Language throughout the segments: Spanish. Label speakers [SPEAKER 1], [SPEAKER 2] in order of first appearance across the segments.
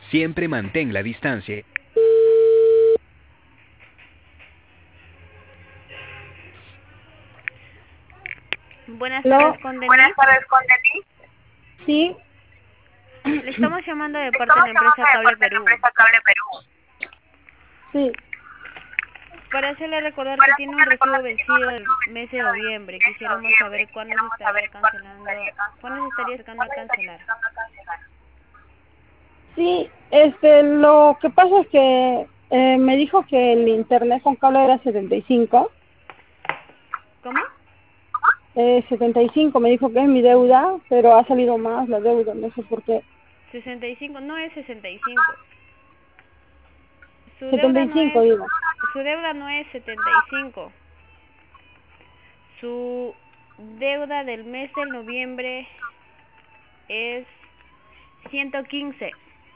[SPEAKER 1] Siempre mantén la distancia.
[SPEAKER 2] Buenas
[SPEAKER 3] ¿Aló?
[SPEAKER 2] tardes, con
[SPEAKER 4] Buenas
[SPEAKER 2] Denis.
[SPEAKER 4] tardes, con Denis.
[SPEAKER 3] Sí,
[SPEAKER 2] Le estamos llamando de parte de
[SPEAKER 4] Estamos
[SPEAKER 2] la
[SPEAKER 4] llamando
[SPEAKER 2] empresa
[SPEAKER 4] de
[SPEAKER 2] Cable
[SPEAKER 4] parte de la
[SPEAKER 2] Perú
[SPEAKER 4] empresa Cable Perú
[SPEAKER 3] sí.
[SPEAKER 2] para hacerle recordar que
[SPEAKER 4] para
[SPEAKER 2] tiene un
[SPEAKER 4] hacerle
[SPEAKER 2] recibo
[SPEAKER 4] recordar que tiene un
[SPEAKER 2] vencido el
[SPEAKER 4] recibo
[SPEAKER 2] mes de
[SPEAKER 4] vencido del
[SPEAKER 2] noviembre.
[SPEAKER 4] mes de
[SPEAKER 2] Quisiéramos
[SPEAKER 4] noviembre.
[SPEAKER 2] saber
[SPEAKER 4] Quisiéramos saber cuándo se estaría
[SPEAKER 2] cuándo se
[SPEAKER 4] cancelando,
[SPEAKER 2] estaría acercando a
[SPEAKER 4] cuándo se estaría
[SPEAKER 2] cancelar.
[SPEAKER 4] llegando a cancelar.
[SPEAKER 3] Sí, lo que pasa es que me dijo que el internet con cable era 75.
[SPEAKER 2] ¿Cómo?
[SPEAKER 3] 75 me dijo que es mi deuda, pero ha salido más la deuda, no sé por qué.
[SPEAKER 2] 65, no es 65. Su
[SPEAKER 3] setenta
[SPEAKER 2] deuda
[SPEAKER 3] y
[SPEAKER 2] no
[SPEAKER 3] cinco
[SPEAKER 2] es
[SPEAKER 3] digo.
[SPEAKER 2] su deuda no es 75. Su deuda del mes de noviembre es 115.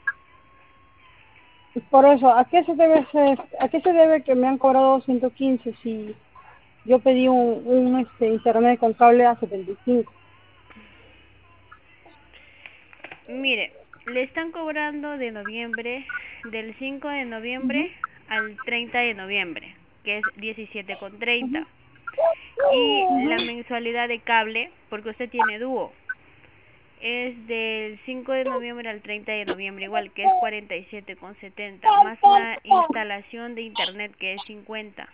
[SPEAKER 3] Por eso, ¿a qué se debe que me han cobrado 115 si yo pedí un internet con cable a 75?
[SPEAKER 2] Mire, le están cobrando de noviembre, del 5 de noviembre
[SPEAKER 3] Ujú,
[SPEAKER 2] al 30 de noviembre, que es
[SPEAKER 3] ujú.
[SPEAKER 2] 17,30. Y la mensualidad de cable, porque usted tiene dúo, es del 5 de noviembre al 30 de noviembre igual, que es 47,70, más la instalación de internet, que es 50.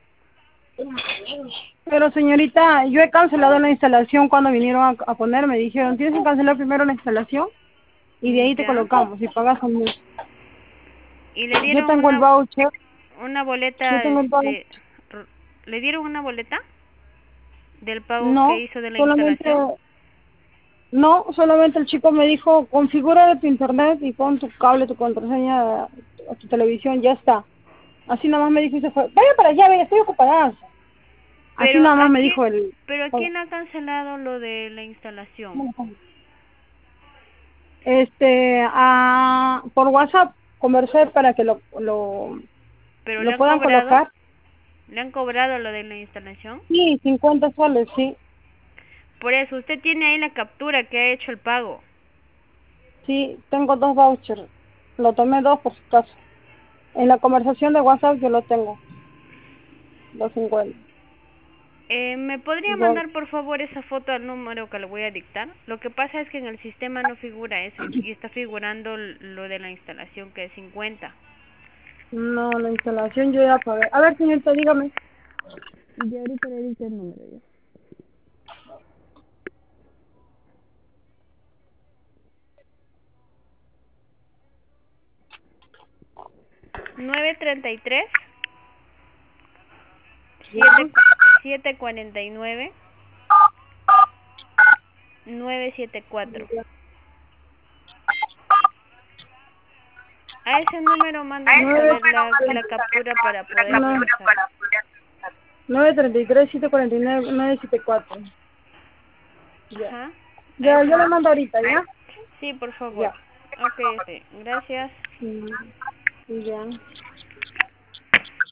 [SPEAKER 3] Pero señorita, yo he cancelado la instalación cuando vinieron a poner, me dijeron, tienes que cancelar primero la instalación y de ahí te
[SPEAKER 2] ¿Ya?
[SPEAKER 3] colocamos y pagas un mes.
[SPEAKER 2] Y le
[SPEAKER 3] Yo
[SPEAKER 2] dieron
[SPEAKER 3] tengo el voucher,
[SPEAKER 2] una
[SPEAKER 3] yo
[SPEAKER 2] boleta,
[SPEAKER 3] tengo el voucher.
[SPEAKER 2] ¿le dieron una boleta del pago que
[SPEAKER 3] No,
[SPEAKER 2] hizo de la
[SPEAKER 3] solamente,
[SPEAKER 2] instalación?
[SPEAKER 3] no, solamente el chico me dijo, configura tu internet y pon tu cable, tu contraseña a tu televisión, ya está. Así nada más me dijo y se fue. Vaya para allá, vaya, estoy ocupada. Así
[SPEAKER 2] Pero
[SPEAKER 3] nada más me
[SPEAKER 2] aquí,
[SPEAKER 3] dijo el...
[SPEAKER 2] pero
[SPEAKER 3] oh,
[SPEAKER 2] ¿quién ha cancelado lo de la instalación?
[SPEAKER 3] por WhatsApp conversé para que
[SPEAKER 2] ¿Pero
[SPEAKER 3] lo puedan colocar.
[SPEAKER 2] le han cobrado lo de la instalación?
[SPEAKER 3] Sí, 50 soles, sí.
[SPEAKER 2] Por eso, usted tiene ahí la captura que ha hecho el pago.
[SPEAKER 3] Sí, tengo dos vouchers. Lo tomé dos por su caso. En la conversación de WhatsApp yo lo tengo, los 50.
[SPEAKER 2] ¿Me podría
[SPEAKER 3] Igual.
[SPEAKER 2] mandar por favor esa foto al número que le voy a dictar? Lo que pasa es que en el sistema no figura eso y está figurando lo de la instalación que es 50.
[SPEAKER 3] No, la instalación yo ya pagué. A ver, señorita, dígame.
[SPEAKER 2] Ya ahorita le dicto el número ya. 933
[SPEAKER 3] Ya,
[SPEAKER 2] 749 974.
[SPEAKER 3] ya.
[SPEAKER 2] A ese número
[SPEAKER 4] A
[SPEAKER 2] mándeme
[SPEAKER 4] ese
[SPEAKER 3] Nueve,
[SPEAKER 2] saber
[SPEAKER 4] número
[SPEAKER 2] la
[SPEAKER 4] mándame saber
[SPEAKER 2] captura
[SPEAKER 4] la,
[SPEAKER 2] para
[SPEAKER 4] la
[SPEAKER 2] poder
[SPEAKER 3] no,
[SPEAKER 4] captura
[SPEAKER 2] revisar.
[SPEAKER 4] para poder revisar.
[SPEAKER 3] 933 749 974. Ya.
[SPEAKER 2] Ajá. A
[SPEAKER 3] Ya,
[SPEAKER 2] ese
[SPEAKER 3] yo le
[SPEAKER 2] número.
[SPEAKER 3] mando ahorita, ¿ya?
[SPEAKER 2] Sí, por favor.
[SPEAKER 3] Ya.
[SPEAKER 2] Ok, gracias.
[SPEAKER 3] Mm, ya.